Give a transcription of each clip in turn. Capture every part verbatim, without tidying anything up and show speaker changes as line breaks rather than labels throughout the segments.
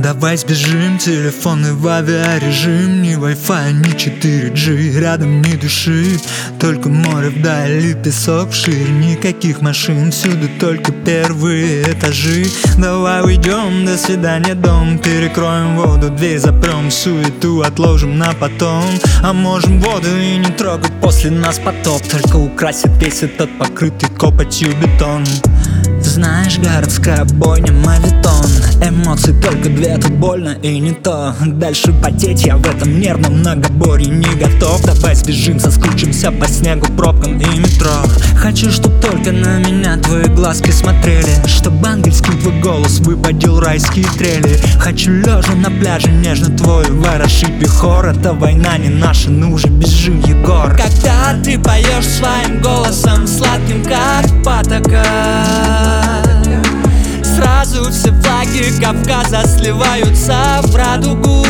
Давай сбежим, телефоны в авиарежим. Ни Wi-Fi, ни четыре джи, рядом ни души. Только море вдали, песок вширь. Никаких машин, всюду только первые этажи. Давай уйдем, до свидания, дом. Перекроем воду, дверь запрем. Суету отложим на потом. А можем воду и не трогать, после нас потоп. Только украсит весь этот покрытый копотью бетон. Знаешь, городская бойня, мавитон. Эмоций только две, тут больно и не то. Дальше потеть я в этом нервном многоборье не готов. Давай сбежим, соскучимся по снегу, пробкам и метро. Хочу, чтоб только на меня твои глазки смотрели, чтоб ангельский твой голос выпадил райские трели. Хочу лежа на пляже нежно твой ворошить вихор. Это война не наша, ну уже бежим, Егор.
Когда ты поешь своим голосом, сладким как патока, сразу все флаги Кавказа сливаются в радугу.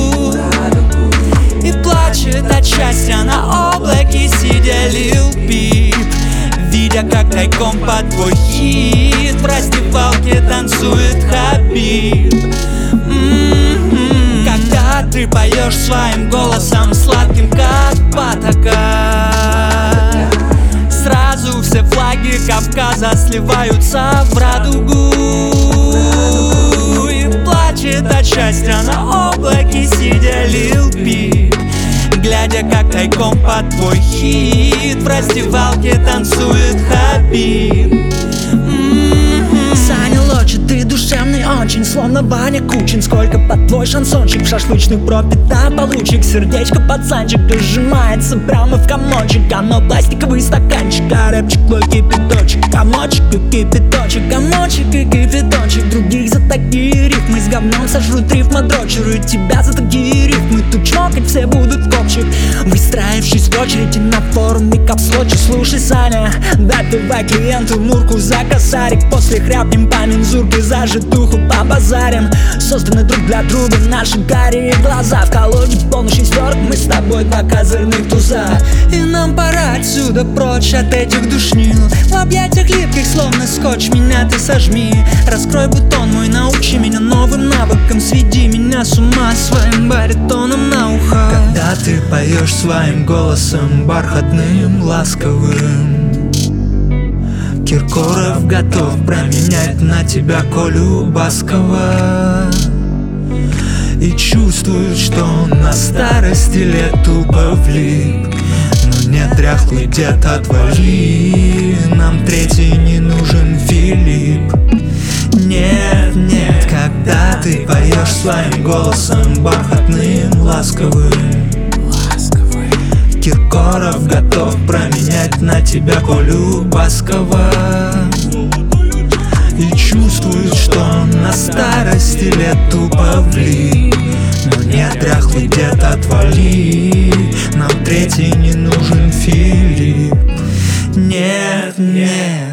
И плачет от счастья на облаке сидя Лил Пип, видя, как тайком под твой хит в раздевалке танцует Хабиб. М-м-м. Когда ты поешь своим голосом, сладким как патока, сразу все флаги Кавказа сливаются в радугу. И плачет от счастья на облаке сидя Лил Пип, глядя, как тайком под твой хит в раздевалке танцует Хабиб.
Саня Лочи, ты душевный очень, словно Баня Кучин. Сколько под твой шансончик в шашлычных пропитан получик. Сердечко пацанчик сжимается прямо в комочек. Оно пластиковый стаканчик, а рэпчик твой кипяточек. Комочек и кипяточек, комочек и кипяточек. Других за такие рифмы с говном сожрут рифмодрочеры. Тебя за такие рифмы тут чмокать все будут копчик. Выстраившись в очереди на форуме капслочи. Слушай, Саня, допивай клиенту мурку за косарик. После хряпнем по мензурке, зажитуху по базарям. Созданы друг для друга наши карие глаза. В колоде полный шестерок, мы с тобой два козырных туза.
И нам пора отсюда прочь от этих душнил. В объятиях липких словно скотч меня ты сожми. Раскрой бутон мой, научи меня новым навыкам. Сведи меня с ума своим баритоном на ухо.
Когда ты поешь своим голосом бархатным, ласковым, Киркоров готов променять на тебя Колю Баскова. И чувствует, что он на старости лет тупо влип. Но нет, дряхлый дед, отвали, нам третий не нужен Филипп. Нет, нет, когда ты поешь своим голосом бархатным, ласковым, Киркоров готов променять на тебя Колю Баскова. И чувствует, что он на старости лет тупо влип. Но нет, дряхлый дед, отвали, нам третий не нужен Филипп. Нет, нет.